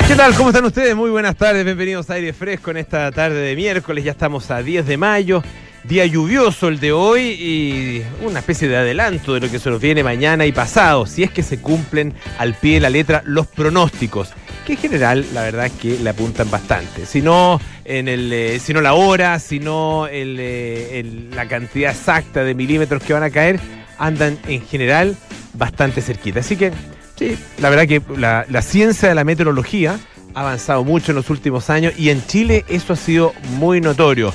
¿Qué tal? ¿Cómo están ustedes? Muy buenas tardes, bienvenidos a Aire Fresco en esta tarde de miércoles. Ya estamos a 10 de mayo, día lluvioso el de hoy y una especie de adelanto de lo que se nos viene mañana y pasado, si es que se cumplen al pie de la letra los pronósticos, que en general la verdad es que le apuntan bastante. Si no la hora, si no la cantidad exacta de milímetros que van a caer, andan en general bastante cerquita. Así que sí, la verdad que la ciencia de la meteorología ha avanzado mucho en los últimos años y en Chile eso ha sido muy notorio.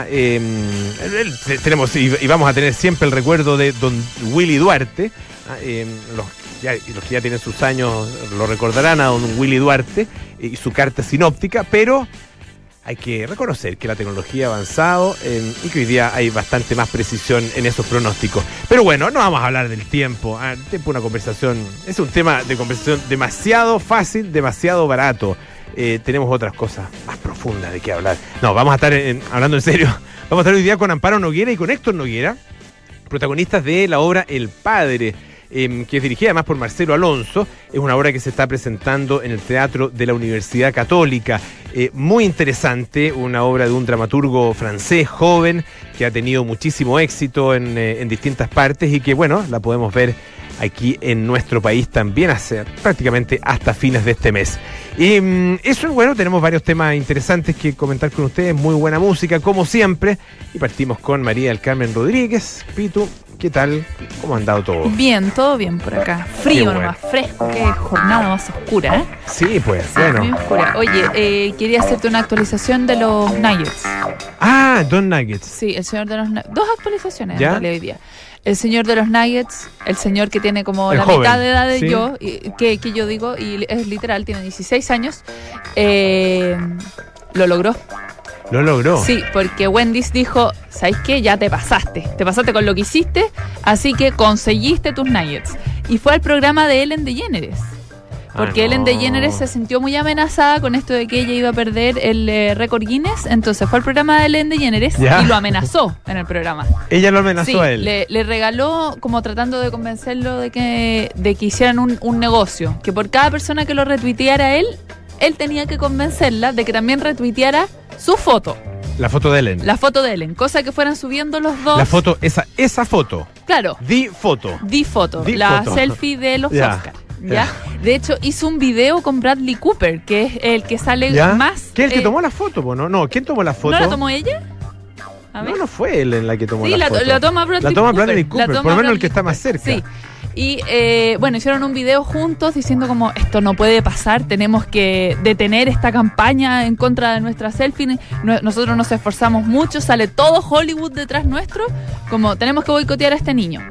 Tenemos y vamos a tener siempre el recuerdo de don Willy Duarte. Los que ya tienen sus años lo recordarán a don Willy Duarte y su carta sinóptica, pero hay que reconocer que la tecnología ha avanzado y que hoy día hay bastante más precisión en esos pronósticos. Pero bueno, no vamos a hablar del tiempo. Una conversación, es un tema de conversación demasiado fácil, demasiado barato. Tenemos otras cosas más profundas de qué hablar. No, vamos a estar hablando en serio. Vamos a estar hoy día con Amparo Noguera y con Héctor Noguera, protagonistas de la obra El Padre, que es dirigida además por Marcelo Alonso. Es una obra que se está presentando en el Teatro de la Universidad Católica. Muy interesante, una obra de un dramaturgo francés joven que ha tenido muchísimo éxito en distintas partes y que, bueno, la podemos ver aquí en nuestro país también prácticamente hasta fines de este mes. Y eso es bueno, tenemos varios temas interesantes que comentar con ustedes, muy buena música como siempre, y partimos con María del Carmen Rodríguez. Pitu, ¿qué tal? ¿Cómo ha andado todo? Bien, todo bien por acá. Frío nomás, fresco, qué jornada más oscura, ¿eh? Sí, pues, sí, bueno. Muy oscura. Oye, quería hacerte una actualización de los Nuggets. Ah, Don Nuggets. Sí, el señor de los Nuggets. Dos actualizaciones en realidad hoy día. El señor de los Nuggets, el señor que tiene como la mitad de edad de ¿sí? Yo, que yo digo, y es literal, tiene 16 años, lo logró. ¿Lo logró? Sí, porque Wendy's dijo, ¿sabes qué? Ya te pasaste con lo que hiciste, así que conseguiste tus Nuggets. Y fue al programa de Ellen DeGeneres. Porque Ellen DeGeneres se sintió muy amenazada con esto de que ella iba a perder el récord Guinness. Entonces fue al programa de Ellen DeGeneres y lo amenazó en el programa. Ella lo amenazó a él. Le regaló, como tratando de convencerlo de que hicieran un negocio. Que por cada persona que lo retuiteara él tenía que convencerla de que también retuiteara su foto. La foto de Ellen. La foto de Ellen. Cosa que fueran subiendo los dos. La foto, esa foto. Claro. foto. La selfie de los Oscars. ¿Ya? De hecho, hizo un video con Bradley Cooper, que es el que sale más... ¿Qué es el que tomó la foto? No, ¿quién tomó la foto? ¿No la tomó ella? No fue él en la que tomó la foto. Sí, la toma Bradley Cooper. Por lo menos el que está más cerca. Sí. Y bueno, hicieron un video juntos diciendo como esto no puede pasar, tenemos que detener esta campaña en contra de nuestra selfie, nosotros nos esforzamos mucho, sale todo Hollywood detrás nuestro, como tenemos que boicotear a este niño.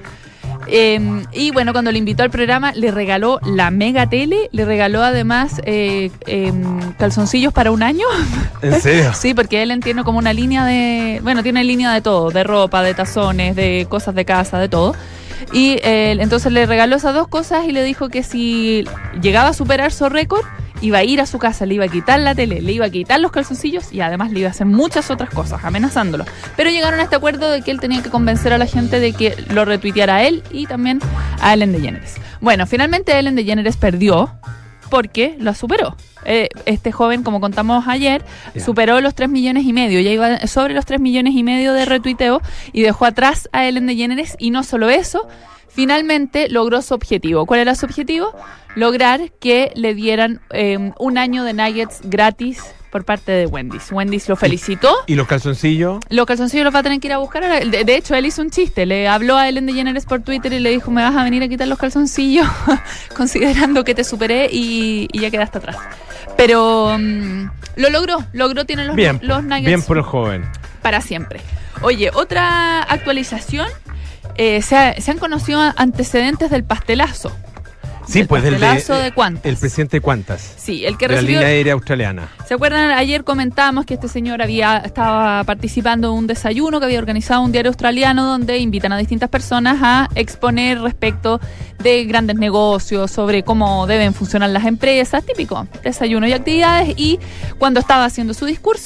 Y bueno, cuando le invitó al programa le regaló la mega tele, le regaló además calzoncillos para un año. ¿En serio? Sí, porque él tiene como una línea tiene línea de todo, de ropa, de tazones, de cosas de casa, de todo. Y entonces le regaló esas dos cosas y le dijo que si llegaba a superar su récord, iba a ir a su casa, le iba a quitar la tele, le iba a quitar los calzoncillos y además le iba a hacer muchas otras cosas, amenazándolo. Pero llegaron a este acuerdo de que él tenía que convencer a la gente de que lo retuiteara a él y también a Ellen DeGeneres. Bueno, finalmente Ellen DeGeneres perdió porque lo superó. Este joven, como contamos ayer, superó los 3,5 millones, ya iba sobre los 3,5 millones de retuiteos y dejó atrás a Ellen DeGeneres. Y no solo eso, finalmente logró su objetivo. ¿Cuál era su objetivo? Lograr que le dieran un año de nuggets gratis por parte de Wendy's. Wendy's lo felicitó. ¿Y los calzoncillos? Los calzoncillos los va a tener que ir a buscar ahora. De hecho, él hizo un chiste. Le habló a Ellen DeGeneres por Twitter y le dijo, me vas a venir a quitar los calzoncillos considerando que te superé y ya quedaste atrás. Pero lo logró, tiene los nuggets. Bien por el joven. Para siempre. Oye, otra actualización. Se han conocido antecedentes del pastelazo. Sí, pues del de Qantas. El presidente de Qantas. Sí, el que de recibió... la línea aérea australiana. ¿Se acuerdan? Ayer comentábamos que este señor estaba participando en un desayuno que había organizado un diario australiano donde invitan a distintas personas a exponer respecto de grandes negocios, sobre cómo deben funcionar las empresas, típico, desayuno y actividades. Y cuando estaba haciendo su discurso,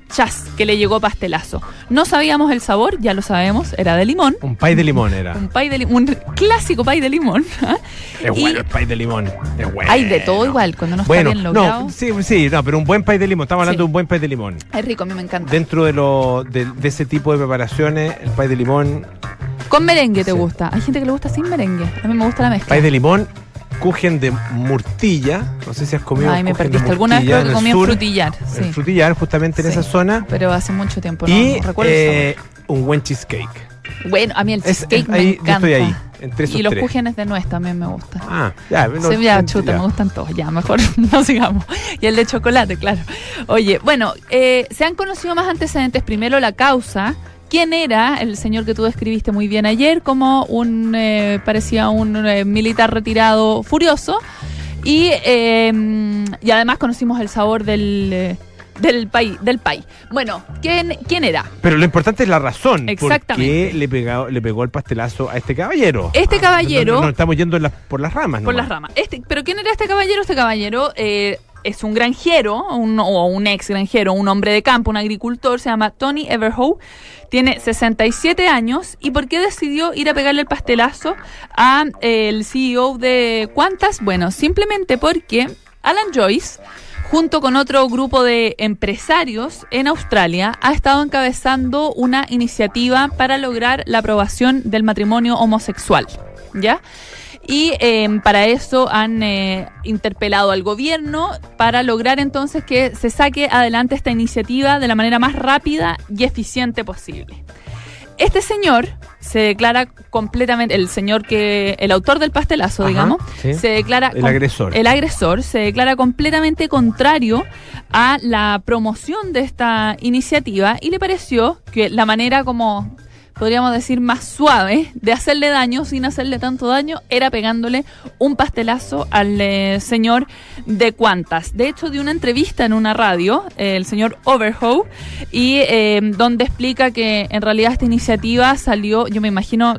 chas, que le llegó pastelazo. No sabíamos el sabor, ya lo sabemos, era de limón. Un pay de limón era. Un clásico pay de limón. Es bueno el pay de limón. Es bueno. Hay de todo igual, cuando no está bien logrado. No, sí, pero un buen pay de limón. Estamos hablando de un buen pay de limón. Es rico, a mí me encanta. Dentro de ese tipo de preparaciones, el pay de limón. Con merengue te gusta. Hay gente que le gusta sin merengue. A mí me gusta la mezcla. Pay de limón, kuchen de Murtilla. No sé si has comido. Ay, me perdiste. Alguna vez creo que comí en Frutillar. Sí. En Frutillar, justamente en esa zona. Pero hace mucho tiempo, no recuerdo el sabor. Un buen cheesecake. Bueno, a mí el cheesecake me encanta. Yo estoy ahí, entre esos y los tres. cúgenes de nuez también me gustan. Me gustan todos. Ya, mejor no sigamos. Y el de chocolate, claro. Oye, bueno, se han conocido más antecedentes. Primero, la causa. ¿Quién era el señor que tú describiste muy bien ayer como parecía un militar retirado furioso? Y además conocimos el sabor del país. Bueno, ¿quién era? Pero lo importante es la razón. Exactamente. ¿Por qué le pegó el pastelazo a este caballero? Este caballero... No, estamos yendo por las ramas, ¿no? Por las ramas. ¿Pero quién era este caballero? Este caballero... es un granjero, o un ex granjero, un hombre de campo, un agricultor, se llama Tony Everhoe, tiene 67 años. ¿Y por qué decidió ir a pegarle el pastelazo a el CEO de Qantas? Bueno, simplemente porque Alan Joyce, junto con otro grupo de empresarios en Australia, ha estado encabezando una iniciativa para lograr la aprobación del matrimonio homosexual, ¿ya? Y para eso han interpelado al gobierno para lograr entonces que se saque adelante esta iniciativa de la manera más rápida y eficiente posible. Este señor se declara completamente, el autor del pastelazo, digamos, sí. Se declara... El agresor se declara completamente contrario a la promoción de esta iniciativa y le pareció que la manera como... podríamos decir más suave, de hacerle daño sin hacerle tanto daño, era pegándole un pastelazo al señor de Qantas. De hecho, dio una entrevista en una radio, el señor Overhoe, y donde explica que en realidad esta iniciativa salió, yo me imagino,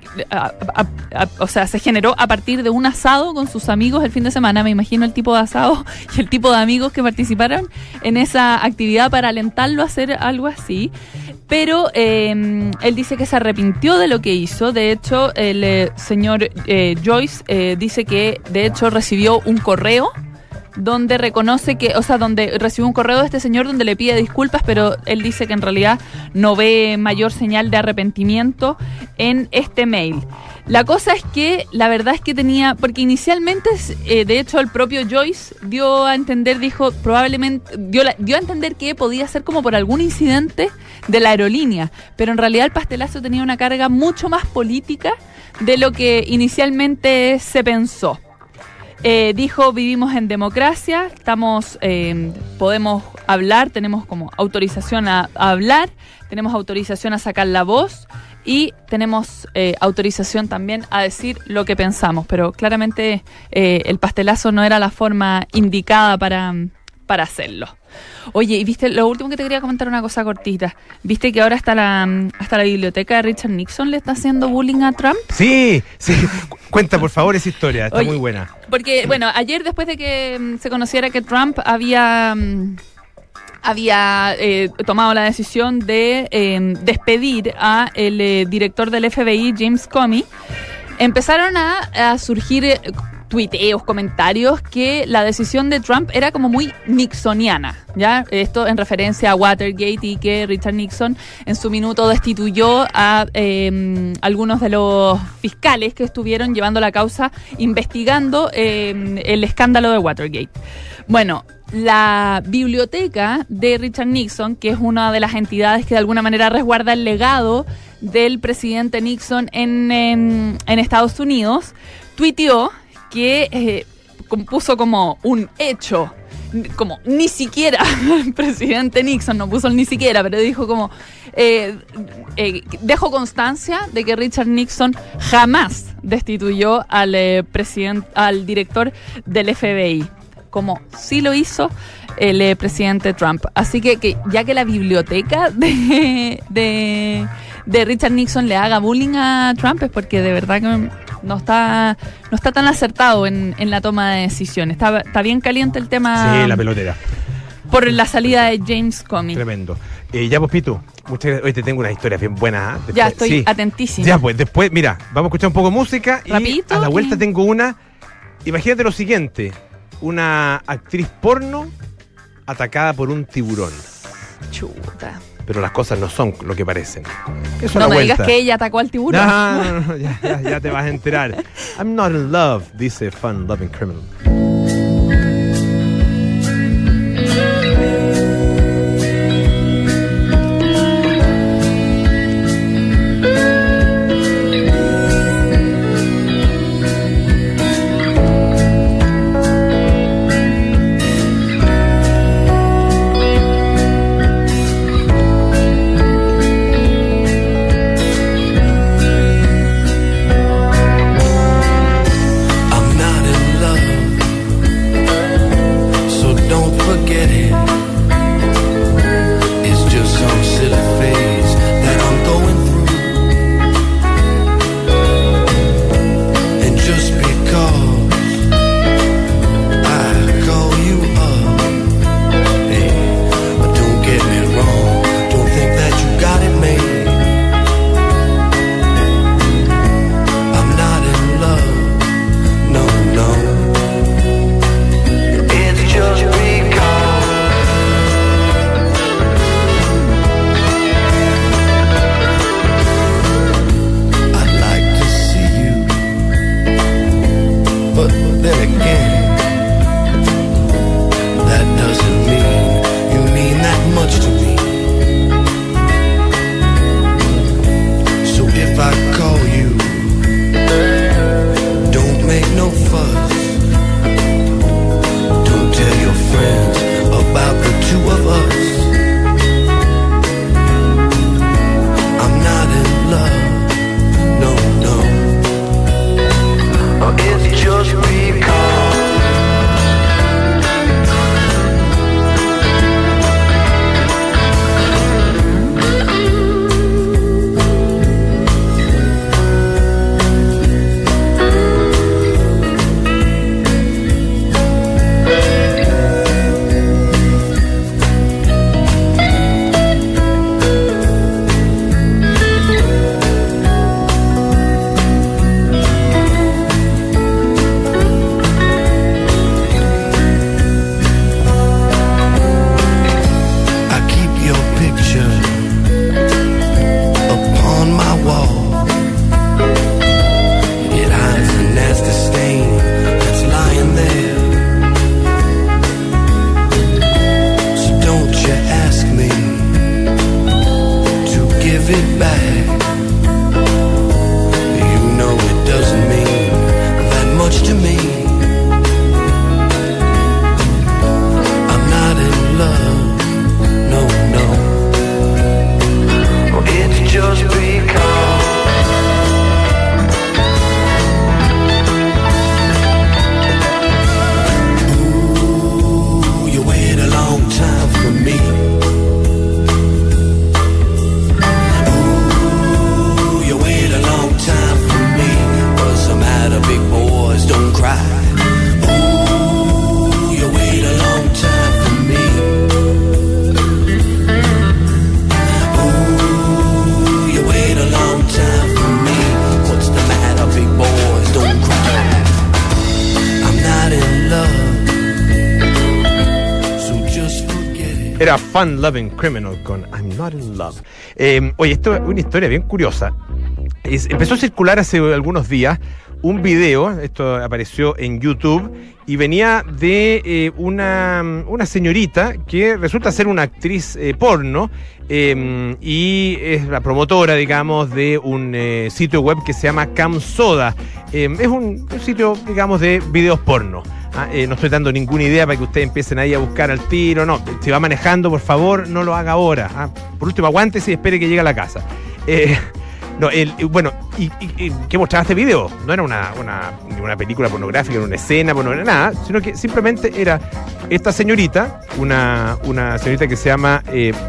o sea, se generó a partir de un asado con sus amigos el fin de semana. Me imagino el tipo de asado y el tipo de amigos que participaron en esa actividad para alentarlo a hacer algo así. Pero él dice que se arrepintió de lo que hizo. De hecho, el señor Joyce dice que de hecho recibió un correo donde reconoce que, o sea, donde recibió un correo de este señor donde le pide disculpas, pero él dice que en realidad no ve mayor señal de arrepentimiento en este mail. La cosa es que la verdad es que tenía, porque inicialmente, de hecho, el propio Joyce dio a entender, dijo, probablemente, dio a entender que podía ser como por algún incidente de la aerolínea, pero en realidad el pastelazo tenía una carga mucho más política de lo que inicialmente se pensó. Dijo, vivimos en democracia, podemos hablar, tenemos como autorización a hablar, tenemos autorización a sacar la voz y tenemos autorización también a decir lo que pensamos, pero claramente el pastelazo no era la forma indicada para hacerlo. Oye, y viste, lo último que te quería comentar, una cosa cortita. ¿Viste que ahora hasta la biblioteca de Richard Nixon le está haciendo bullying a Trump? Sí. Cuenta, por favor, esa historia. Está muy buena. Porque, bueno, ayer después de que se conociera que Trump había tomado la decisión de despedir a el director del FBI, James Comey, empezaron a surgir tuiteos, comentarios que la decisión de Trump era como muy nixoniana, ¿ya? Esto en referencia a Watergate y que Richard Nixon en su minuto destituyó a algunos de los fiscales que estuvieron llevando la causa investigando el escándalo de Watergate. Bueno, la biblioteca de Richard Nixon, que es una de las entidades que de alguna manera resguarda el legado del presidente Nixon en Estados Unidos, tuiteó que puso como un hecho, como ni siquiera el presidente Nixon, no puso el ni siquiera, pero dijo como dejo constancia de que Richard Nixon jamás destituyó al director del FBI, como sí lo hizo el presidente Trump. Así que ya que la biblioteca de Richard Nixon le haga bullying a Trump es porque de verdad que no está tan acertado en la toma de decisiones. Está bien caliente el tema. Sí, la pelotera. por la salida de James Comey. Tremendo. Ya, pues, Pitu, hoy te tengo unas historias bien buenas. Después, ya estoy atentísima. Ya, pues, después, mira, vamos a escuchar un poco de música. Rapidito, y a la vuelta tengo una. Imagínate lo siguiente: una actriz porno atacada por un tiburón. Chuta. Pero las cosas no son lo que parecen. Eso No me digas que ella atacó al tiburón. No, ya te vas a enterar. I'm not in love, dice Fun Loving Criminal. Era Fun Loving Criminal con I'm Not in Love. Oye, esto es una historia bien curiosa. Empezó a circular hace algunos días un video, esto apareció en YouTube, y venía de una señorita que resulta ser una actriz porno y es la promotora, digamos, de un sitio web que se llama Camsoda. Es un sitio, digamos, de videos porno. No estoy dando ninguna idea para que ustedes empiecen ahí a buscar al tiro. No, si va manejando, por favor, no lo haga ahora. Por último, aguántese y espere que llegue a la casa. Bueno, y ¿qué mostraba este video? No era una película pornográfica, era una escena pornográfica, nada, sino que simplemente era esta señorita, una señorita que se llama,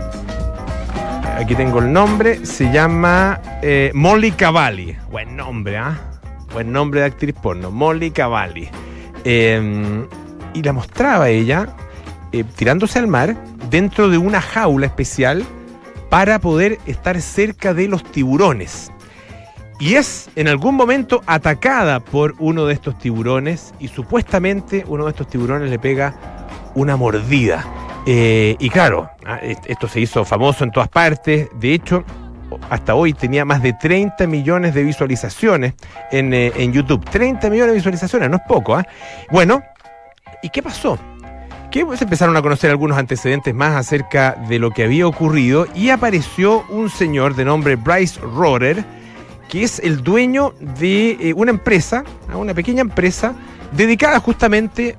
aquí tengo el nombre, se llama Molly Cavalli. Buen nombre, buen nombre de actriz porno, Molly Cavalli. Y la mostraba ella tirándose al mar dentro de una jaula especial para poder estar cerca de los tiburones. Y es en algún momento atacada por uno de estos tiburones y supuestamente uno de estos tiburones le pega una mordida. Y claro, esto se hizo famoso en todas partes. De hecho, hasta hoy tenía más de 30 millones de visualizaciones en YouTube. 30 millones de visualizaciones, no es poco, ¿eh? Bueno, ¿y qué pasó? Que se empezaron a conocer algunos antecedentes más acerca de lo que había ocurrido y apareció un señor de nombre Bryce Roeder, que es el dueño de una empresa, una pequeña empresa, dedicada justamente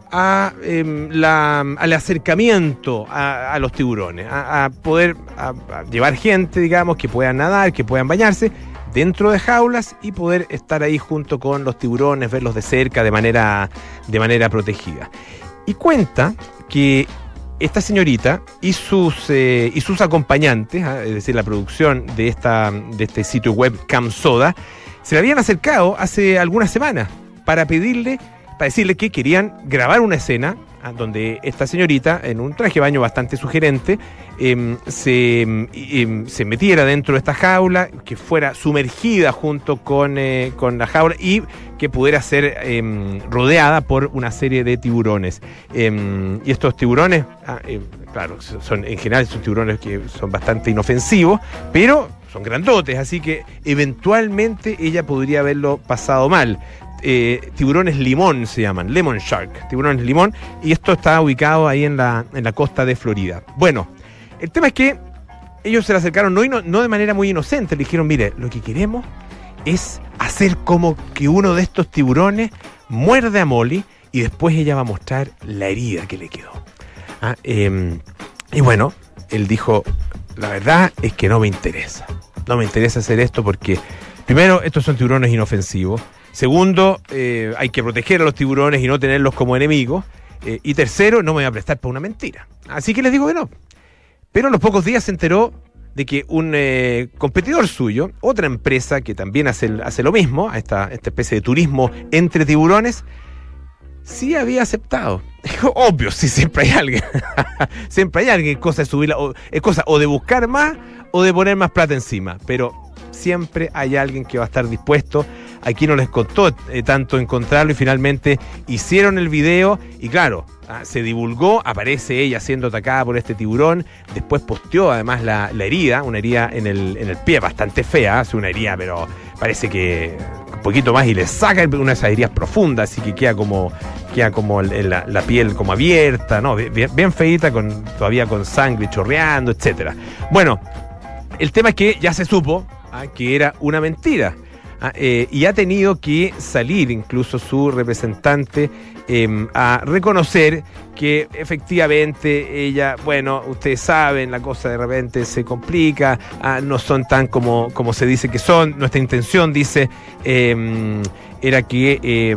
al acercamiento a los tiburones, a poder llevar gente, digamos, que puedan nadar, que puedan bañarse dentro de jaulas y poder estar ahí junto con los tiburones, verlos de cerca de manera protegida. Y cuenta que esta señorita y sus acompañantes, es decir, la producción de este sitio web CamSoda, se le habían acercado hace algunas semanas para decirle que querían grabar una escena donde esta señorita, en un traje de baño bastante sugerente, se metiera dentro de esta jaula, que fuera sumergida junto con la jaula y que pudiera ser rodeada por una serie de tiburones. Y estos tiburones, claro, son en general son tiburones que son bastante inofensivos, pero son grandotes, así que eventualmente ella podría haberlo pasado mal. Tiburones limón se llaman, lemon shark, tiburones limón, y esto está ubicado ahí en la costa de Florida. Bueno, el tema es que ellos se le acercaron no de manera muy inocente, le dijeron, mire, lo que queremos es hacer como que uno de estos tiburones muerde a Molly y después ella va a mostrar la herida que le quedó. Y bueno, él dijo, la verdad es que no me interesa hacer esto porque, primero, estos son tiburones inofensivos. Segundo, hay que proteger a los tiburones y no tenerlos como enemigos. Y tercero, no me voy a prestar para una mentira. Así que les digo que no. Pero a los pocos días se enteró de que un competidor suyo, otra empresa que también hace lo mismo, a esta especie de turismo entre tiburones, sí había aceptado. Obvio, sí, siempre hay alguien. Siempre hay alguien. Es cosa o de buscar más o de poner más plata encima. Pero siempre hay alguien que va a estar dispuesto. Aquí no les costó tanto encontrarlo y finalmente hicieron el video y claro, se divulgó, aparece ella siendo atacada por este tiburón, después posteó además la herida, una herida en el pie bastante fea, hace una herida pero parece que un poquito más y le saca una de esas heridas profundas, así que queda como la piel como abierta, ¿no? Bien feíta, todavía con sangre chorreando, etcétera. Bueno, el tema es que ya se supo que era una mentira. Y ha tenido que salir incluso su representante a reconocer que efectivamente ella, bueno, ustedes saben, la cosa de repente se complica, no son tan como se dice que son. Nuestra intención, dice, era que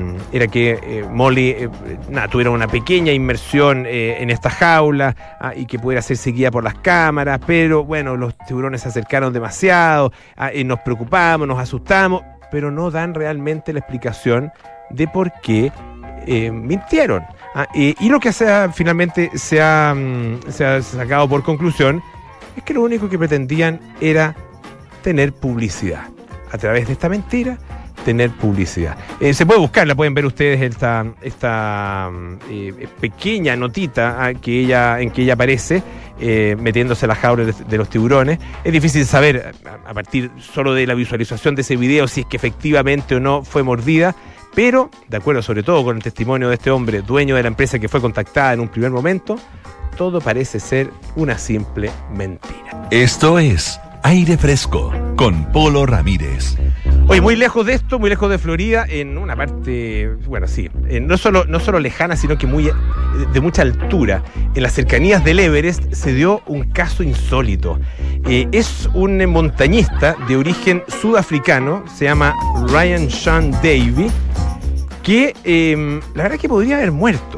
Molly tuviera una pequeña inmersión en esta jaula y que pudiera ser seguida por las cámaras, pero bueno, los tiburones se acercaron demasiado, nos preocupamos, nos asustamos, pero no dan realmente la explicación de por qué mintieron. Y lo que finalmente se ha sacado por conclusión es que lo único que pretendían era tener publicidad. A través de esta mentira, tener publicidad. Se puede buscar, la pueden ver ustedes esta pequeña notita en que ella aparece metiéndose a la jaula de los tiburones. Es difícil saber a partir solo de la visualización de ese video si es que efectivamente o no fue mordida, pero de acuerdo sobre todo con el testimonio de este hombre, dueño de la empresa que fue contactada en un primer momento, todo parece ser una simple mentira. Esto es Aire Fresco con Polo Ramírez. Oye, muy lejos de esto, muy lejos de Florida, en una parte, bueno, sí, no solo lejana, sino que de mucha altura, en las cercanías del Everest, se dio un caso insólito. Es un montañista de origen sudafricano, se llama Ryan Sean Davey, que la verdad es que podría haber muerto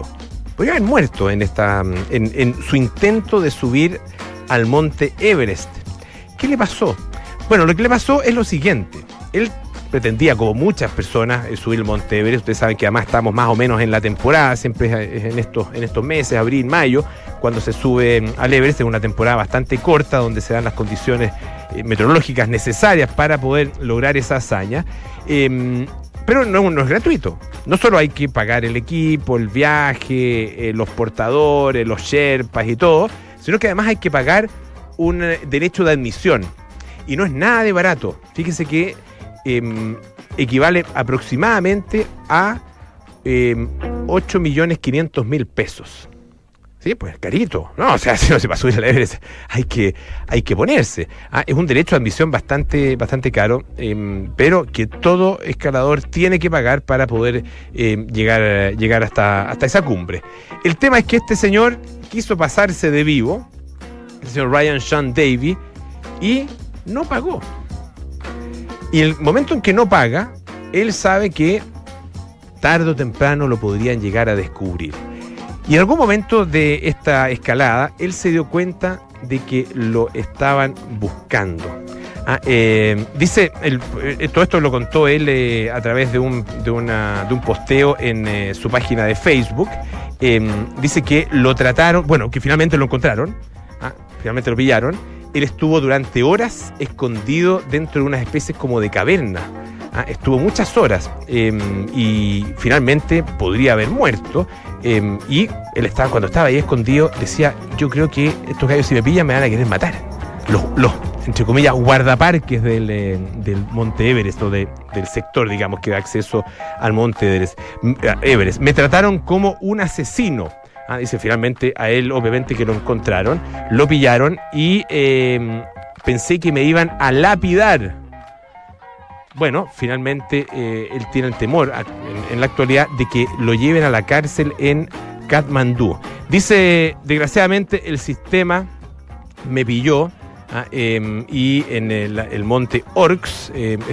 en su intento de subir al monte Everest. ¿Qué le pasó? Bueno, lo que le pasó es lo siguiente. Él pretendía, como muchas personas, subir el Monte Everest. Ustedes saben que además estamos más o menos en la temporada, siempre es en estos meses, abril, mayo, cuando se sube al Everest. Es una temporada bastante corta donde se dan las condiciones meteorológicas necesarias para poder lograr esa hazaña. Pero no es gratuito. No solo hay que pagar el equipo, el viaje, los portadores, los sherpas y todo, sino que además hay que pagar un derecho de admisión. Y no es nada de barato. Fíjense que equivale aproximadamente a 8.500.000 pesos. Sí, pues carito. No, o sea, si no se va a subir al Everest, hay que ponerse. Es un derecho de admisión bastante caro, pero que todo escalador tiene que pagar para poder llegar hasta esa cumbre. El tema es que este señor quiso pasarse de vivo, el señor Ryan Sean Davey, y no pagó. Y el momento en que no paga, él sabe que tarde o temprano lo podrían llegar a descubrir. Y en algún momento de esta escalada, él se dio cuenta de que lo estaban buscando. Dice, todo esto lo contó él a través de un posteo en su página de Facebook. Dice que lo trataron, bueno, que finalmente lo encontraron, finalmente lo pillaron. Él estuvo durante horas escondido dentro de unas especies como de caverna. Estuvo muchas horas y finalmente podría haber muerto. Y él cuando estaba ahí escondido, decía: yo creo que estos gallos, si me pillan, me van a querer matar. Los entre comillas, guardaparques del Monte Everest, o del sector, digamos, que da acceso al Monte Everest. Me trataron como un asesino. Dice, finalmente a él, obviamente, que lo encontraron, lo pillaron y pensé que me iban a lapidar. Bueno, finalmente él tiene el temor en la actualidad de que lo lleven a la cárcel en Katmandú. Dice, desgraciadamente el sistema me pilló y en el monte Orcs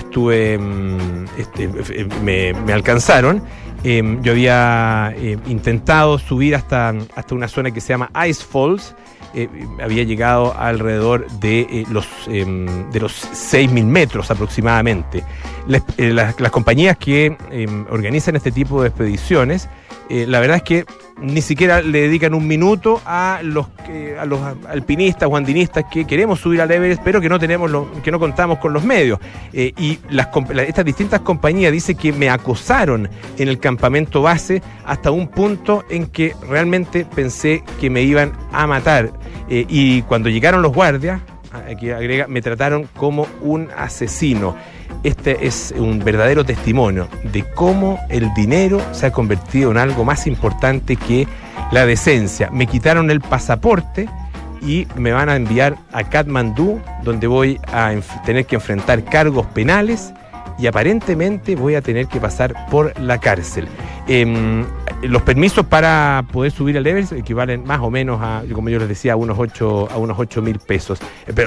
me alcanzaron. Yo había intentado subir hasta una zona que se llama Ice Falls. Había llegado alrededor de los 6.000 metros aproximadamente. Las compañías que organizan este tipo de expediciones, la verdad es que ni siquiera le dedican un minuto a los alpinistas o andinistas que queremos subir al Everest, pero que no contamos con los medios. Y estas distintas compañías dicen que me acosaron en el campamento base hasta un punto en que realmente pensé que me iban a matar. Y cuando llegaron los guardias, aquí agrega, me trataron como un asesino. Este es un verdadero testimonio de cómo el dinero se ha convertido en algo más importante que la decencia. Me quitaron el pasaporte y me van a enviar a Katmandú, donde voy a tener que enfrentar cargos penales y aparentemente voy a tener que pasar por la cárcel. Los permisos para poder subir al Everest equivalen más o menos a, como yo les decía, a unos 8.000 pesos,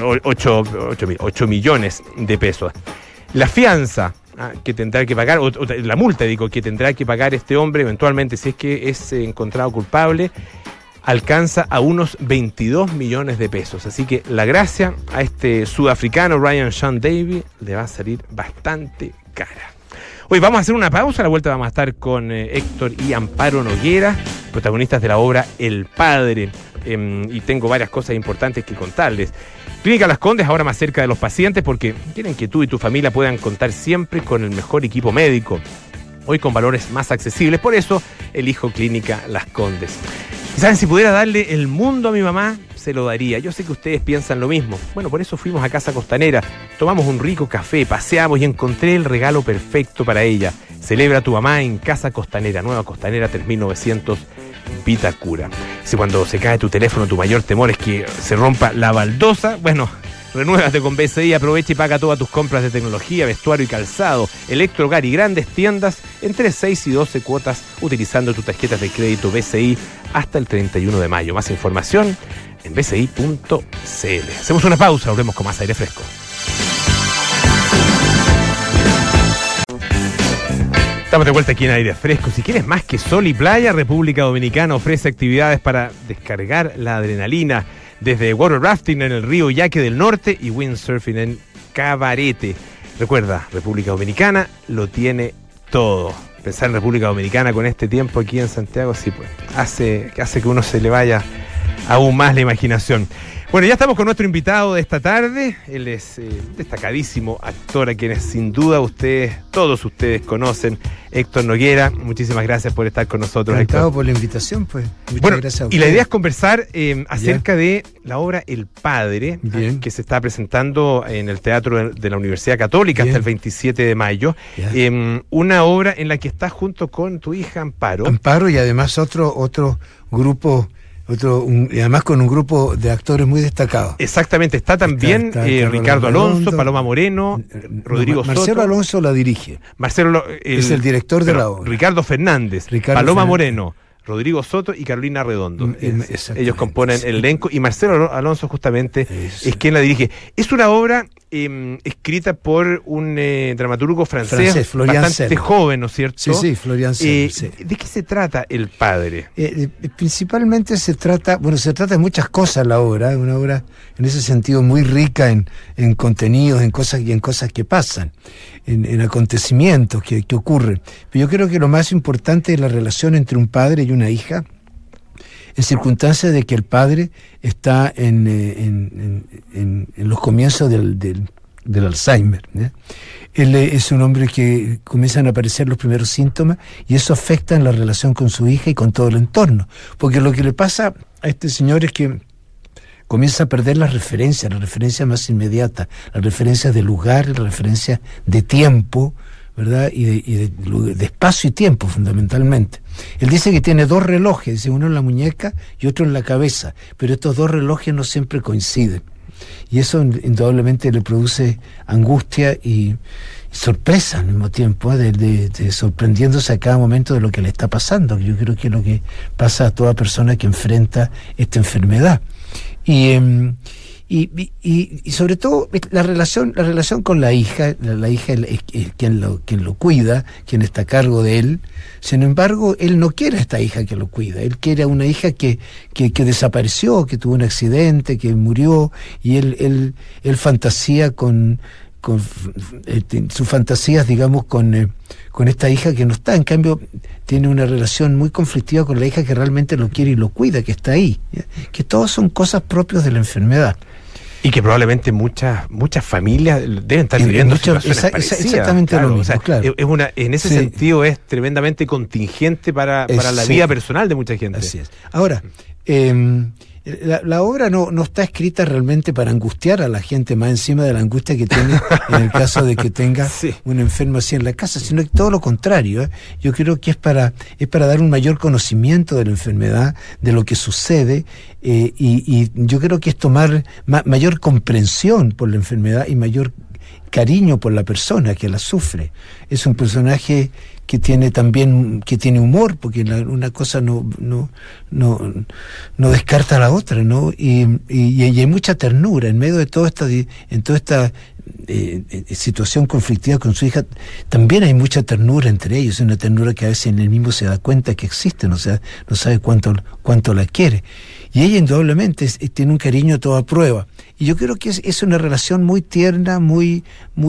8 millones de pesos. La fianza que tendrá que pagar, o la multa, que tendrá que pagar este hombre eventualmente, si es que es encontrado culpable, alcanza a unos 22 millones de pesos. Así que la gracia a este sudafricano, Ryan Sean Davey, le va a salir bastante cara. Hoy vamos a hacer una pausa, a la vuelta vamos a estar con Héctor y Amparo Noguera, protagonistas de la obra El Padre, y tengo varias cosas importantes que contarles. Clínica Las Condes, ahora más cerca de los pacientes, porque quieren que tú y tu familia puedan contar siempre con el mejor equipo médico, hoy con valores más accesibles. Por eso elijo Clínica Las Condes. ¿Y saben? Si pudiera darle el mundo a mi mamá, se lo daría. Yo sé que ustedes piensan lo mismo. Bueno, por eso fuimos a Casa Costanera, tomamos un rico café, paseamos y encontré el regalo perfecto para ella. Celebra a tu mamá en Casa Costanera, Nueva Costanera 3900 Vitacura. Si cuando se cae tu teléfono tu mayor temor es que se rompa la baldosa, bueno, renuévate con BCI, aprovecha y paga todas tus compras de tecnología, vestuario y calzado, electrohogar y grandes tiendas entre 6 y 12 cuotas utilizando tus tarjetas de crédito BCI hasta el 31 de mayo. Más información en bci.cl. Hacemos una pausa, volvemos con más aire fresco. Estamos de vuelta aquí en Aire Fresco. Si quieres más que sol y playa, República Dominicana ofrece actividades para descargar la adrenalina, desde water rafting en el río Yaque del Norte y windsurfing en Cabarete. Recuerda, República Dominicana lo tiene todo. Pensar en República Dominicana con este tiempo aquí en Santiago, sí, pues hace que uno se le vaya aún más la imaginación. Bueno, ya estamos con nuestro invitado de esta tarde. Él es destacadísimo actor a quienes sin duda todos ustedes conocen, Héctor Noguera. Muchísimas gracias por estar con nosotros, Encantado Héctor. por la invitación, pues. Bueno, Gracias a y ustedes. la idea es conversar acerca de la obra El Padre, Bien. que se está presentando en el Teatro de la Universidad Católica Bien. hasta el 27 de mayo. Ya. Una obra en la que estás junto con tu hija Amparo. Amparo y además otro grupo, y además con un grupo de actores muy destacados. Exactamente, está también Está Ricardo Alonso, Redondo, Paloma Moreno, Rodrigo Soto. Marcelo Alonso la dirige. Marcelo Es el director de la obra. Ricardo Fernández, Ricardo Paloma Fernández. Moreno, Rodrigo Soto y Carolina Redondo. Exactamente. Ellos componen el elenco y Marcelo Alonso justamente Eso. es quien la dirige. Es una obra escrita por un dramaturgo francés Florian bastante Zeller. joven, ¿no es cierto? Sí, Florian Zeller, sí. ¿De qué se trata El Padre? Principalmente se trata de muchas cosas la obra, una obra en ese sentido muy rica en contenidos, en cosas que pasan, en acontecimientos que ocurren. Pero yo creo que lo más importante es la relación entre un padre y una hija, en circunstancias de que el padre está en los comienzos del Alzheimer, ¿eh? Él es un hombre que comienzan a aparecer los primeros síntomas y eso afecta en la relación con su hija y con todo el entorno, porque lo que le pasa a este señor es que comienza a perder las referencias más inmediatas, las referencias de lugar, las referencias de tiempo, ¿verdad? Y de espacio y tiempo, fundamentalmente. Él dice que tiene dos relojes, dice, uno en la muñeca y otro en la cabeza, pero estos dos relojes no siempre coinciden. Y eso indudablemente le produce angustia y sorpresa al mismo tiempo, de sorprendiéndose a cada momento de lo que le está pasando. Yo creo que es lo que pasa a toda persona que enfrenta esta enfermedad. Y sobre todo la relación con la hija es quien lo cuida, quien está a cargo de él. Sin embargo, él no quiere a esta hija que lo cuida, él quiere a una hija que desapareció, que tuvo un accidente, que murió, y él fantasía con sus fantasías, digamos, con esta hija que no está. En cambio, tiene una relación muy conflictiva con la hija que realmente lo quiere y lo cuida, que está ahí, ¿ya? Que todas son cosas propias de la enfermedad. Y que probablemente muchas familias deben estar viviendo situaciones parecidas. Exactamente, claro, lo mismo, o sea, claro. En ese sentido es tremendamente contingente para la Sí. vida personal de mucha gente. Así es. Ahora, la obra no está escrita realmente para angustiar a la gente, más encima de la angustia que tiene en el caso de que tenga Sí. un enfermo así en la casa, sino que todo lo contrario, ¿eh? Yo creo que es para dar un mayor conocimiento de la enfermedad, de lo que sucede, y yo creo que es tomar mayor comprensión por la enfermedad y mayor cariño por la persona que la sufre. Es un personaje que tiene humor, porque una cosa no descarta a la otra, ¿no? Y hay mucha ternura en medio de toda esta situación conflictiva con su hija. También hay mucha ternura entre ellos, una ternura que a veces en él mismo se da cuenta que existe, no sabe cuánto la quiere. Y ella indudablemente tiene un cariño a toda prueba. Y yo creo que es una relación muy tierna, muy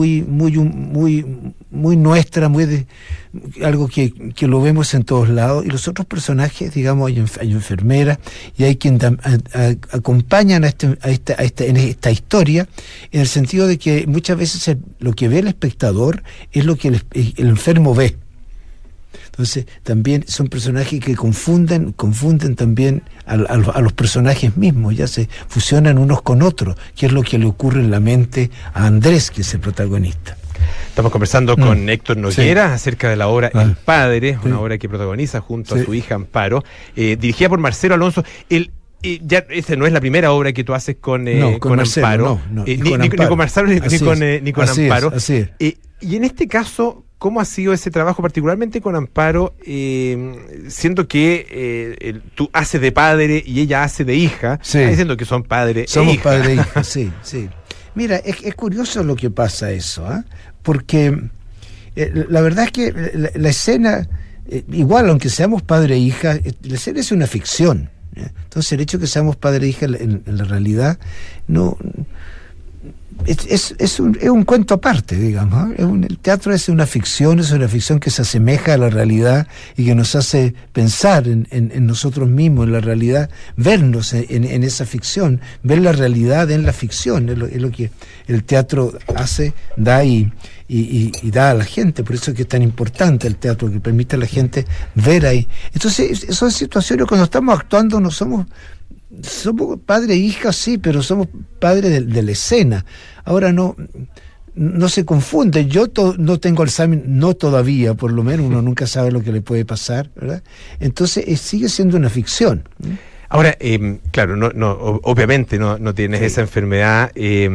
nuestra, algo que lo vemos en todos lados. Y los otros personajes, digamos, hay enfermeras y hay quien acompañan en esta historia, en el sentido de que muchas veces lo que ve el espectador es lo que el enfermo ve. Entonces, también son personajes que confunden también a los personajes mismos, ya se fusionan unos con otros, que es lo que le ocurre en la mente a Andrés, que es el protagonista. Estamos conversando con Héctor Noguera acerca de la obra El Padre, Sí. una obra que protagoniza junto Sí. a su hija Amparo, dirigida por Marcelo Alonso. Ya esta no es la primera obra que tú haces con Marcelo, Amparo, ni con Marcelo ni con Amparo. Así es. Y en este caso, ¿cómo ha sido ese trabajo, particularmente con Amparo, siendo que tú haces de padre y ella hace de hija, Sí. diciendo que son padre Somos e hija? padre e hija, sí. Mira, es curioso lo que pasa eso, porque la verdad es que la escena, igual aunque seamos padre e hija, la escena es una ficción. Entonces el hecho de que seamos padre e hija en la realidad no es un cuento aparte, digamos, ¿eh? El teatro es una ficción que se asemeja a la realidad y que nos hace pensar en nosotros mismos, en la realidad, vernos en esa ficción, ver la realidad en la ficción, es lo que el teatro hace, da y da a la gente. Por eso es que es tan importante el teatro, que permite a la gente ver ahí. Entonces, son situaciones cuando estamos actuando, no somos padre e hija, sí, pero somos padres de la escena. Ahora no se confunde. Yo no tengo Alzheimer, no todavía, por lo menos uno nunca sabe lo que le puede pasar, ¿verdad? Entonces sigue siendo una ficción. Ahora, claro, obviamente no tienes esa enfermedad,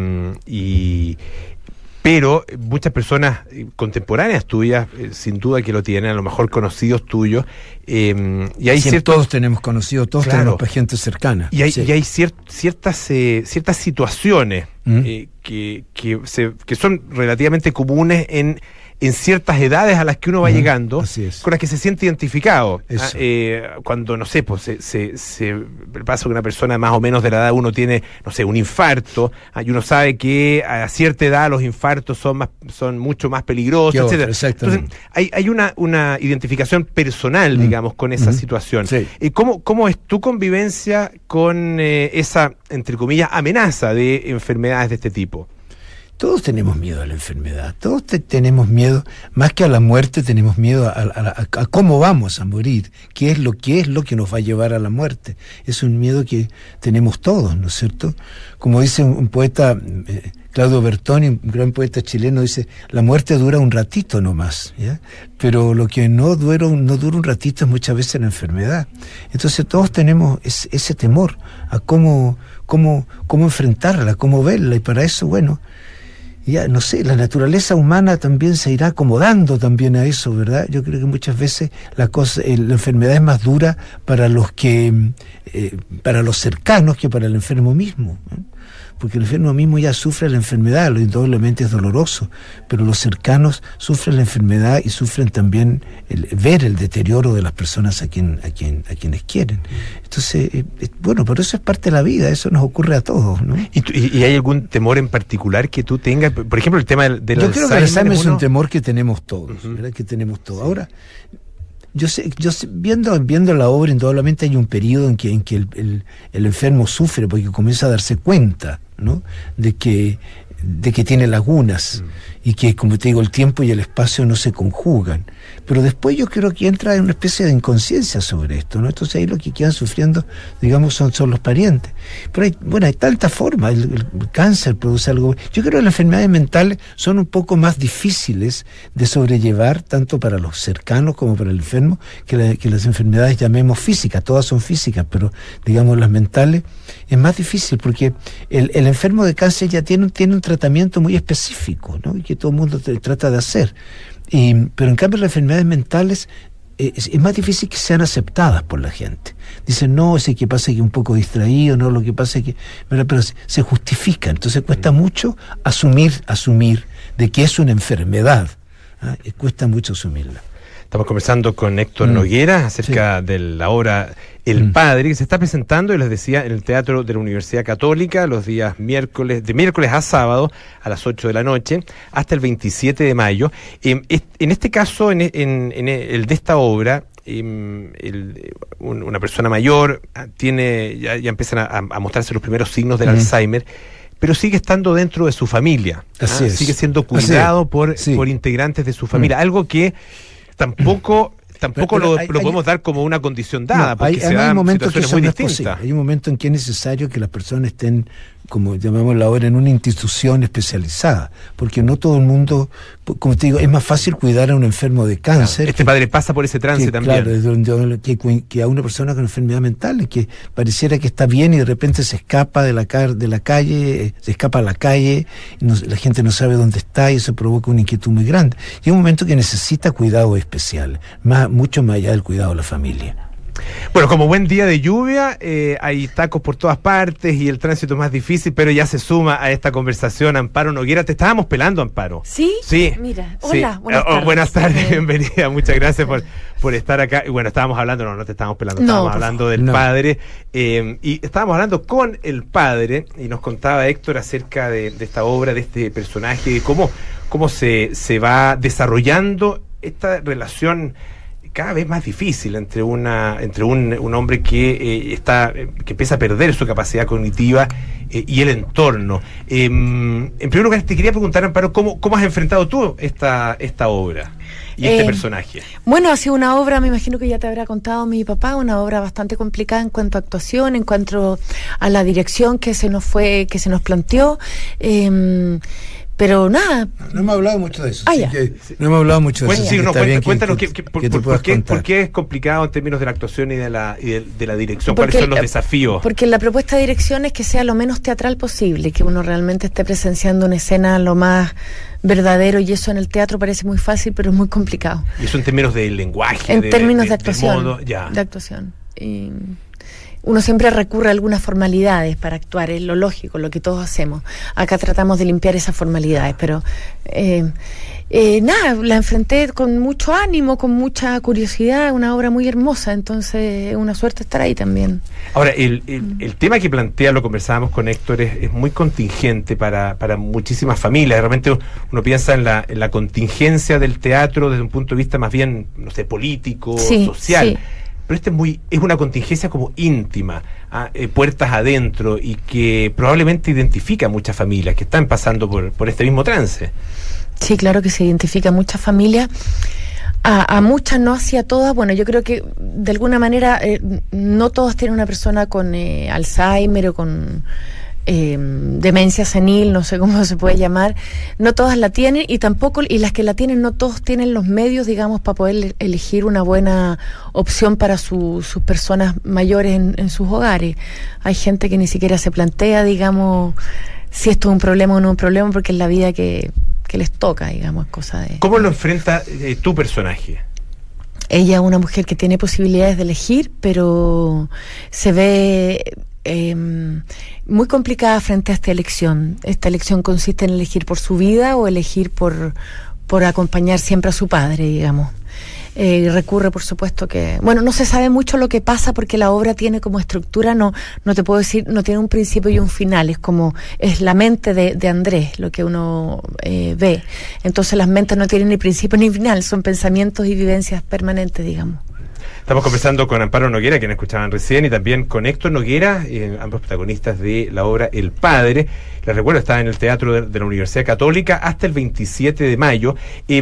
pero muchas personas contemporáneas tuyas, sin duda que lo tienen, a lo mejor conocidos tuyos, y hay todos tenemos conocidos, todos tenemos gente cercana. Y hay ciertas situaciones que son relativamente comunes en ciertas edades a las que uno va llegando, con las que se siente identificado. Cuando, no sé, pues se pasa que una persona más o menos de la edad, uno tiene, no sé, un infarto, y uno sabe que a cierta edad los infartos son mucho más peligrosos, etcétera. Entonces, hay una identificación personal, digamos, con esa situación. Sí. ¿Cómo es tu convivencia con esa, entre comillas, amenaza de enfermedades de este tipo? Todos tenemos miedo a la enfermedad, todos tenemos miedo, más que a la muerte, tenemos miedo a cómo vamos a morir, qué es lo que nos va a llevar a la muerte. Es un miedo que tenemos todos, ¿no es cierto? Como dice un poeta, Claudio Bertoni, un gran poeta chileno, dice: la muerte dura un ratito nomás, ¿ya? Pero lo que no dura un ratito es muchas veces la enfermedad. Entonces todos tenemos ese temor a cómo enfrentarla, cómo verla, y para eso, bueno, ya, no sé, la naturaleza humana también se irá acomodando también a eso, ¿verdad? Yo creo que muchas veces la enfermedad es más dura para los cercanos que para el enfermo mismo, ¿eh? Porque el enfermo mismo ya sufre la enfermedad, lo indudablemente es doloroso, pero los cercanos sufren la enfermedad y sufren también ver el deterioro de las personas a quienes quieren. Entonces, bueno, pero eso es parte de la vida, eso nos ocurre a todos, ¿no? ¿Y hay algún temor en particular que tú tengas? Por ejemplo, el tema del Yo creo que el Alzheimer es un temor que tenemos todos, ¿verdad? Que tenemos todos. Ahora, yo sé, viendo la obra, indudablemente hay un periodo en que el enfermo sufre porque comienza a darse cuenta, ¿no? de que tiene lagunas y que, como te digo, el tiempo y el espacio no se conjugan. Pero después yo creo que entra en una especie de inconsciencia sobre esto, ¿no? Entonces ahí lo que quedan sufriendo, digamos, son los parientes. Pero hay tantas formas, el cáncer produce algo. Yo creo que las enfermedades mentales son un poco más difíciles de sobrellevar, tanto para los cercanos como para el enfermo, que las enfermedades llamemos físicas. Todas son físicas, pero digamos las mentales es más difícil porque el enfermo de cáncer ya tiene un tratamiento muy específico, ¿no? Y que todo el mundo trata de hacer. Pero en cambio las enfermedades mentales es más difícil que sean aceptadas por la gente. Dicen, no, ese que pasa que es un poco distraído, no, lo que pasa es que... Pero se justifica, entonces cuesta mucho asumir de que es una enfermedad, ¿ah? Cuesta mucho asumirla. Estamos conversando con Héctor Noguera acerca de la obra El Padre, que se está presentando, y les decía, en el Teatro de la Universidad Católica los días de miércoles a sábado a las 8 de la noche hasta el 27 de mayo. En este caso, en el de esta obra, una persona mayor ya empiezan a mostrarse los primeros signos del Alzheimer, pero sigue estando dentro de su familia. Sigue siendo cuidado por integrantes de su familia, algo que tampoco lo podemos dar como una condición dada, porque se dan situaciones muy distintas. Hay un momento en que es necesario que las personas estén, como llamamos ahora, en una institución especializada, porque no todo el mundo, como te digo, es más fácil cuidar a un enfermo de cáncer. Este padre pasa por ese trance también. Claro, que a una persona con enfermedad mental, que pareciera que está bien y de repente se escapa de la calle, se escapa a la calle, y la gente no sabe dónde está y eso provoca una inquietud muy grande. Y es un momento que necesita cuidado especial, mucho más allá del cuidado de la familia. Bueno, como buen día de lluvia, hay tacos por todas partes y el tránsito es más difícil, pero ya se suma a esta conversación Amparo Noguera. Te estábamos pelando, Amparo. ¿Sí? Sí. Mira, Sí. hola, buenas tardes. Buenas tardes, bienvenida, muchas gracias por estar acá. Y bueno, estábamos hablando, no te estábamos pelando, estábamos hablando del padre, y estábamos hablando con el padre, y nos contaba Héctor acerca de esta obra, de este personaje, de cómo se va desarrollando esta relación cada vez más difícil entre un hombre que empieza a perder su capacidad cognitiva y el entorno. En primer lugar, te quería preguntar, Amparo, ¿cómo has enfrentado tú esta obra y este personaje? Bueno, ha sido una obra, me imagino que ya te habrá contado mi papá, una obra bastante complicada en cuanto a actuación, en cuanto a la dirección que se nos planteó. Pero nada. No hemos hablado mucho de eso. Ya. No hemos hablado mucho de eso. Sí, cuéntanos por por qué es complicado en términos de la actuación y de la dirección. ¿Cuáles son los desafíos? Porque la propuesta de dirección es que sea lo menos teatral posible, que uno realmente esté presenciando una escena lo más verdadero, y eso en el teatro parece muy fácil, pero es muy complicado. Y eso en términos de lenguaje. En términos de actuación. Modo, ya. De actuación. Y uno siempre recurre a algunas formalidades para actuar, es lo lógico, lo que todos hacemos. Acá tratamos de limpiar esas formalidades, pero nada, la enfrenté con mucho ánimo, con mucha curiosidad, una obra muy hermosa, entonces es una suerte estar ahí también. Ahora, el tema que plantea, lo conversábamos con Héctor, es muy contingente para muchísimas familias. Realmente uno piensa en la contingencia del teatro desde un punto de vista más bien, no sé, político, social. Sí. Pero es una contingencia como íntima, puertas adentro, y que probablemente identifica a muchas familias que están pasando por este mismo trance. Sí, claro que se identifica a muchas familias, a muchas, no hacia todas. Bueno, yo creo que de alguna manera no todos tienen una persona con Alzheimer o con demencia senil, no sé cómo se puede llamar, no todas la tienen, y las que la tienen no todos tienen los medios, digamos, para poder elegir una buena opción para sus personas mayores en sus hogares. Hay gente que ni siquiera se plantea, digamos, si esto es un problema o no es un problema, porque es la vida que les toca, digamos, cosa de... ¿Cómo lo enfrenta tu personaje? Ella es una mujer que tiene posibilidades de elegir, pero se ve muy complicada frente a esta elección. Esta elección consiste en elegir por su vida o elegir por acompañar siempre a su padre, digamos. Recurre, por supuesto, que... Bueno, no se sabe mucho lo que pasa, porque la obra tiene como estructura, no te puedo decir, no tiene un principio y un final, es la mente de Andrés, lo que uno ve. Entonces las mentes no tienen ni principio ni final, son pensamientos y vivencias permanentes, digamos. Estamos conversando con Amparo Noguera, quien escuchaban recién, y también con Héctor Noguera, ambos protagonistas de la obra El Padre. Les recuerdo, está en el Teatro de la Universidad Católica hasta el 27 de mayo.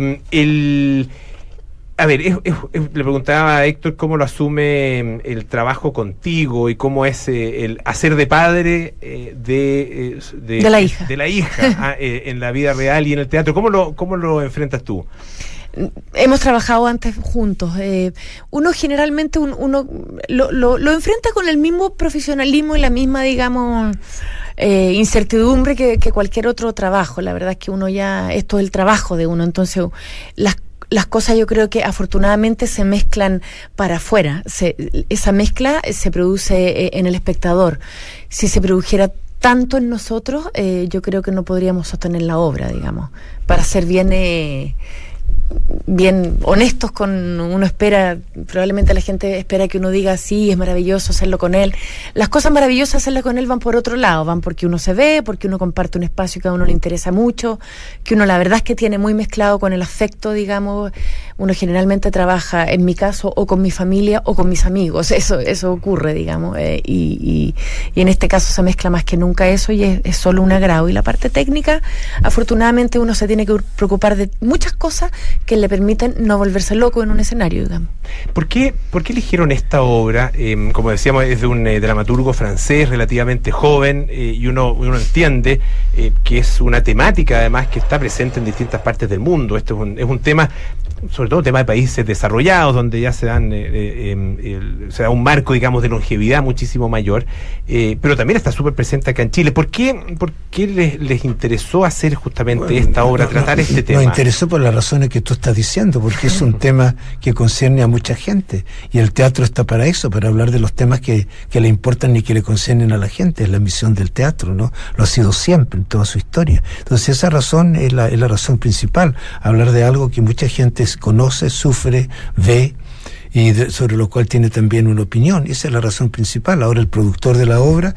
A ver, le preguntaba a Héctor cómo lo asume el trabajo contigo y cómo es el hacer de padre de la hija en la vida real y en el teatro. ¿Cómo lo enfrentas tú? Hemos trabajado antes juntos. Uno generalmente uno lo enfrenta con el mismo profesionalismo y la misma, digamos, incertidumbre que cualquier otro trabajo. La verdad es que esto es el trabajo de uno, entonces las cosas, yo creo que afortunadamente se mezclan para afuera. Esa mezcla se produce en el espectador. Si se produjera tanto en nosotros, yo creo que no podríamos sostener la obra, digamos. Para ser bien honestos uno espera, probablemente la gente espera que uno diga sí, es maravilloso hacerlo con él. Las cosas maravillosas hacerlas con él van por otro lado, van porque uno se ve, porque uno comparte un espacio que a uno le interesa mucho, que uno la verdad es que tiene muy mezclado con el afecto, digamos. Uno generalmente trabaja, en mi caso, o con mi familia o con mis amigos, eso ocurre, digamos, y en este caso se mezcla más que nunca eso, y es solo un agrado. Y la parte técnica, afortunadamente uno se tiene que preocupar de muchas cosas que le permiten no volverse loco en un escenario, digamos. ¿Por qué eligieron esta obra? Como decíamos, es de un dramaturgo francés relativamente joven, y uno entiende que es una temática además que está presente en distintas partes del mundo. Esto es un tema sobre todo tema de países desarrollados, donde ya se da un marco, digamos, de longevidad muchísimo mayor, pero también está súper presente acá en Chile. ¿Por qué les interesó hacer justamente esta obra, tratar este tema? Nos interesó por las razones que tú estás diciendo, porque es un tema que concierne a mucha gente, y el teatro está para eso, para hablar de los temas que le importan y que le conciernen a la gente. Es la misión del teatro, ¿no? Lo ha sido siempre en toda su historia. Entonces esa razón es la razón principal, hablar de algo que mucha gente conoce, sufre, ve, y sobre lo cual tiene también una opinión. Esa es la razón principal. Ahora el productor de la obra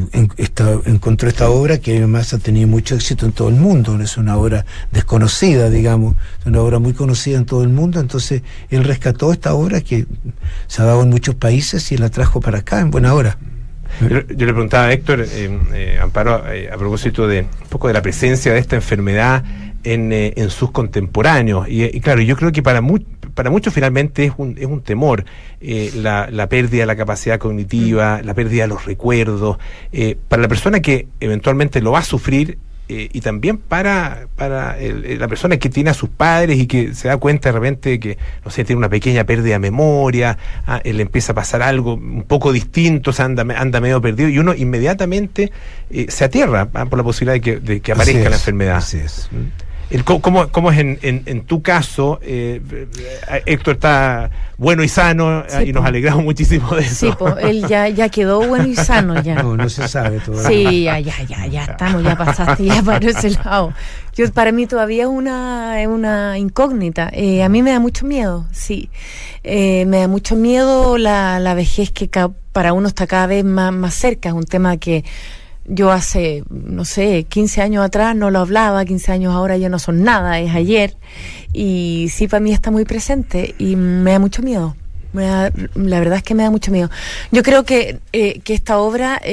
encontró esta obra que además ha tenido mucho éxito en todo el mundo. No es una obra desconocida, digamos, es una obra muy conocida en todo el mundo. Entonces él rescató esta obra que se ha dado en muchos países y la trajo para acá en buena hora. Yo le preguntaba a Héctor, Amparo, a propósito de un poco de la presencia de esta enfermedad en sus contemporáneos, y claro, yo creo que para muchos finalmente es un temor, la pérdida de la capacidad cognitiva, la pérdida de los recuerdos, para la persona que eventualmente lo va a sufrir, y también para la persona que tiene a sus padres y que se da cuenta de repente que, no sé, tiene una pequeña pérdida de memoria, le empieza a pasar algo un poco distinto, anda medio perdido, y uno inmediatamente se atierra por la posibilidad de que aparezca la enfermedad. Así es. ¿Cómo es en tu caso? Héctor está bueno y sano, sí, y nos alegramos muchísimo de eso. Sí, él ya quedó bueno y sano ya. No se sabe todavía. Sí, ya estamos, ya pasaste ya para ese lado. Para mí todavía es una incógnita. A mí me da mucho miedo, sí. Me da mucho miedo la vejez que para uno está cada vez más cerca. Es un tema que yo hace, no sé, 15 años atrás no lo hablaba, 15 años ahora ya no son nada, es ayer. Y sí, para mí está muy presente y me da mucho miedo. La verdad es que me da mucho miedo. Yo creo que esta obra...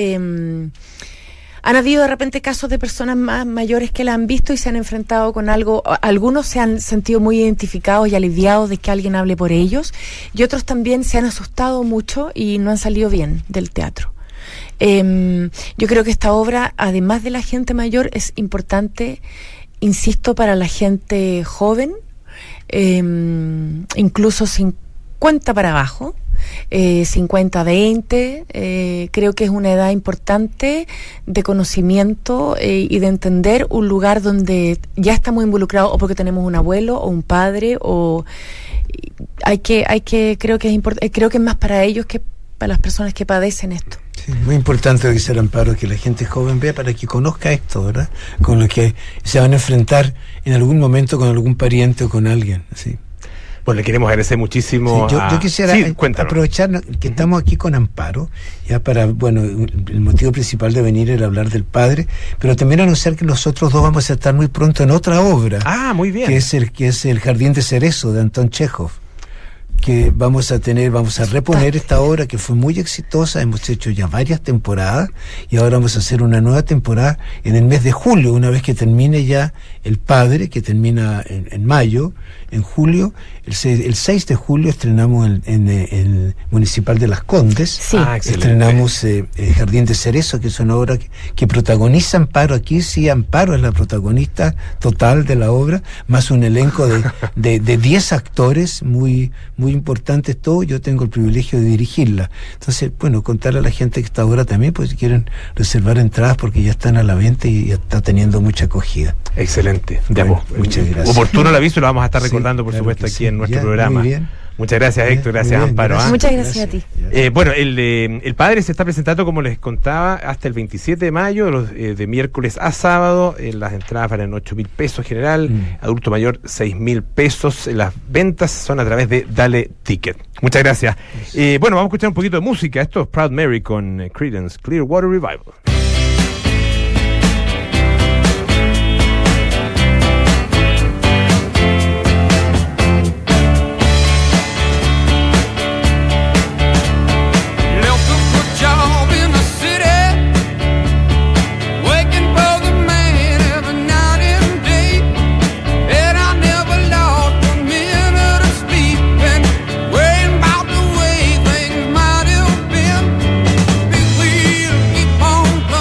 han habido de repente casos de personas más mayores que la han visto y se han enfrentado con algo. Algunos se han sentido muy identificados y aliviados de que alguien hable por ellos, y otros también se han asustado mucho y no han salido bien del teatro. Yo creo que esta obra, además de la gente mayor, es importante, insisto, para la gente joven, incluso 50 para abajo. 50-20, creo que es una edad importante de conocimiento y de entender un lugar donde ya estamos involucrados, o porque tenemos un abuelo o un padre, o hay que creo que es creo que es más para ellos que para las personas que padecen esto. Sí, muy importante lo que dice el Amparo, que la gente joven vea, para que conozca esto, ¿verdad? Con lo que se van a enfrentar en algún momento con algún pariente o con alguien, sí. Pues le queremos agradecer muchísimo. Sí, yo quisiera aprovechar que estamos aquí con Amparo, ya para, bueno, el motivo principal de venir era hablar del padre, pero también anunciar que nosotros dos vamos a estar muy pronto en otra obra. Ah, muy bien. Que es el Jardín de Cerezo, de Anton Chekhov, que vamos a reponer esta obra que fue muy exitosa. Hemos hecho ya varias temporadas y ahora vamos a hacer una nueva temporada en el mes de julio, una vez que termine ya El Padre, que termina en mayo. En julio, el 6 de julio estrenamos en el Municipal de Las Condes. Sí. Estrenamos Jardín de Cerezo, que es una obra que protagoniza Amparo. Aquí sí, Amparo es la protagonista total de la obra, más un elenco de 10 actores muy importantes todos. Yo tengo el privilegio de dirigirla. Entonces, bueno, contarle a la gente que esta obra también, pues si quieren reservar entradas, porque ya están a la venta y está teniendo mucha acogida. Excelente. Bueno, muchas gracias. Oportuno el aviso, lo vamos a estar recordando, por supuesto, aquí en nuestro programa. Muy bien. Muchas gracias, Héctor. Gracias, Amparo. Gracias. Muchas gracias a ti. Bueno, el Padre se está presentando, como les contaba, hasta el 27 de mayo, de miércoles a sábado. Las entradas valen 8.000 pesos general, adulto mayor 6.000 pesos. Las ventas son a través de Dale Ticket. Muchas gracias. Bueno, vamos a escuchar un poquito de música. Esto es Proud Mary con Creedence Clearwater Revival. Keep on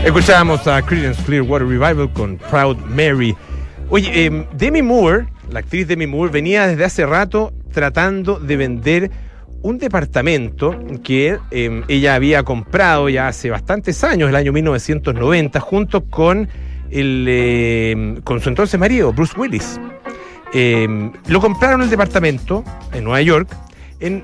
Escuchábamos a Creedence Clearwater Revival con Proud Mary. Oye, Demi Moore, la actriz Demi Moore, venía desde hace rato tratando de vender un departamento que ella había comprado ya hace bastantes años, el año 1990, junto con su entonces marido, Bruce Willis. Lo compraron el departamento en Nueva York en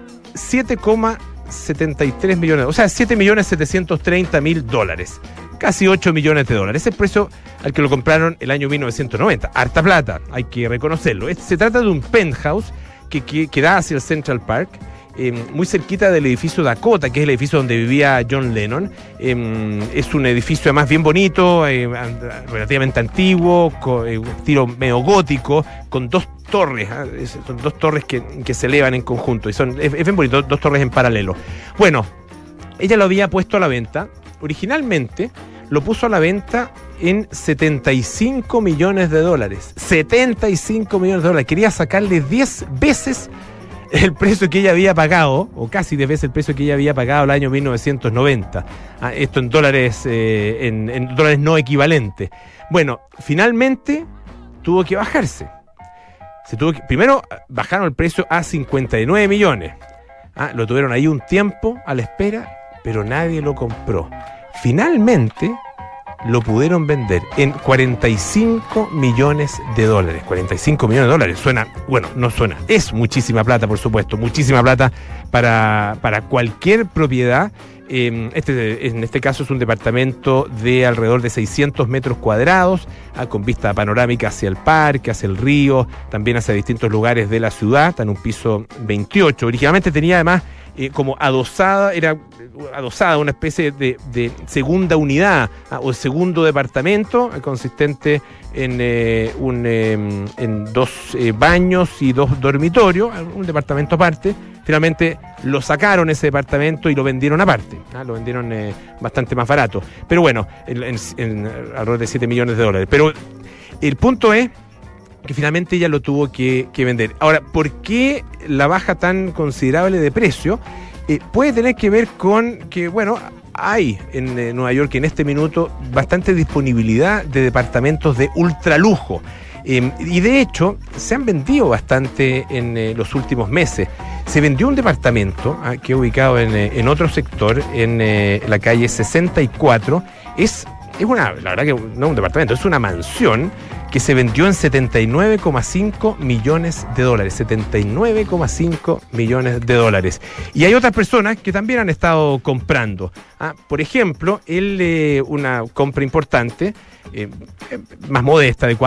7,73 millones, o sea, $7.730.000, casi $8 millones. Ese es el precio al que lo compraron el año 1990. Harta plata, hay que reconocerlo. Se trata de un penthouse que da hacia el Central Park, muy cerquita del edificio Dakota, que es el edificio donde vivía John Lennon. Es un edificio además bien bonito, relativamente antiguo, estilo medio gótico, con dos torres, son dos torres que se elevan en conjunto, y es bien bonito, dos torres en paralelo. Bueno, ella lo había puesto a la venta, originalmente lo puso a la venta en $75 millones. $75 millones. Quería sacarle 10 veces el precio que ella había pagado, o casi 10 veces el precio que ella había pagado el año 1990. Esto en dólares, en dólares no equivalentes. Bueno, finalmente tuvo que bajarse. Primero bajaron el precio a 59 millones. Lo tuvieron ahí un tiempo a la espera, pero nadie lo compró. Finalmente lo pudieron vender en $45 millones. $45 millones suena, bueno, no suena, es muchísima plata, por supuesto, muchísima plata para cualquier propiedad. En este caso es un departamento de alrededor de 600 metros cuadrados, con vista panorámica hacia el parque, hacia el río, también hacia distintos lugares de la ciudad. Está en un piso 28. Originalmente tenía además como adosada una especie de segunda unidad, o segundo departamento, consistente en dos baños y 2 dormitorios, un departamento aparte. Finalmente lo sacaron ese departamento y lo vendieron aparte, lo vendieron bastante más barato, pero bueno, en alrededor de $7 millones. Pero el punto es que finalmente ella lo tuvo que vender. Ahora, ¿por qué la baja tan considerable de precio? Puede tener que ver con que, bueno, hay en Nueva York en este minuto bastante disponibilidad de departamentos de ultralujo. Y de hecho, se han vendido bastante en los últimos meses. Se vendió un departamento que es ubicado en otro sector, en la calle 64. La verdad que no es un departamento, es una mansión que se vendió en $79,5 millones. $79,5 millones. Y hay otras personas que también han estado comprando. Por ejemplo, una compra importante, más modesta, de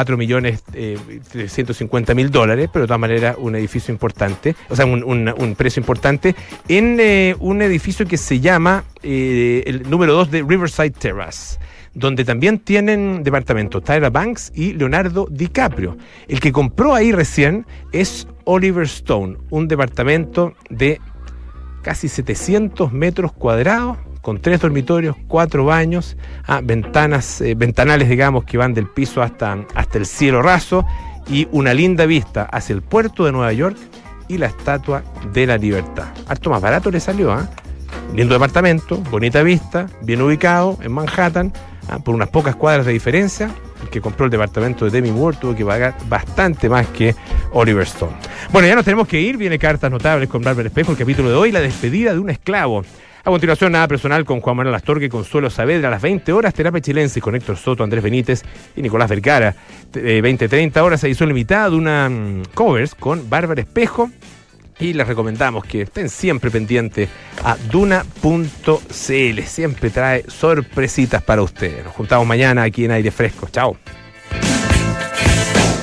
$4.350.000, pero de todas maneras un edificio importante, o sea, un precio importante, en un edificio que se llama el número 2 de Riverside Terrace, donde también tienen departamentos Tyra Banks y Leonardo DiCaprio. El que compró ahí recién es Oliver Stone, un departamento de casi 700 metros cuadrados, con 3 dormitorios, 4 baños, ventanales, digamos, que van del piso hasta el cielo raso, y una linda vista hacia el puerto de Nueva York y la Estatua de la Libertad. Harto más barato le salió, lindo departamento, bonita vista, bien ubicado en Manhattan, por unas pocas cuadras de diferencia. El que compró el departamento de Demi Moore tuvo que pagar bastante más que Oliver Stone. Bueno, ya nos tenemos que ir. Viene Cartas Notables con Bárbara Espejo, el capítulo de hoy, la despedida de un esclavo. A continuación, Nada Personal con Juan Manuel Astorga y Consuelo Saavedra. A las 20 horas, Terapia Chilensis con Héctor Soto, Andrés Benítez y Nicolás Vergara. 20-30 horas, edición limitada de una covers con Bárbara Espejo. Y les recomendamos que estén siempre pendientes a Duna.cl. Siempre trae sorpresitas para ustedes. Nos juntamos mañana aquí en Aire Fresco. Chao.